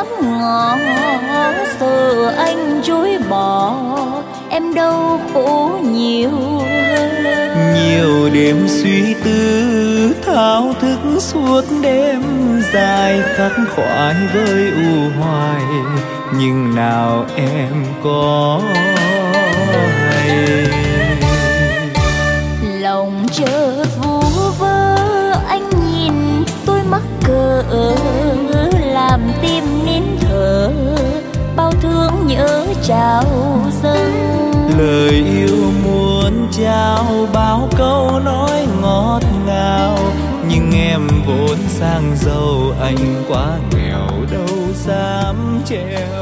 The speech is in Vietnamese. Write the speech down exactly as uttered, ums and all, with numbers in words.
dám ngỏ, sợ anh chối bỏ em đâu khổ nhiều hơn. Nhiều đêm suy tư thao thức suốt đêm dài, khắc khoải với u hoài nhưng nào em có hay. Lòng chợt vu vơ anh nhìn tôi mắc cỡ, làm tim nín thở bao thương nhớ trào dâng. Lời yêu muốn trao bao câu nói ngọt ngào, nhưng em vốn sang giàu anh quá nghèo đâu dám treo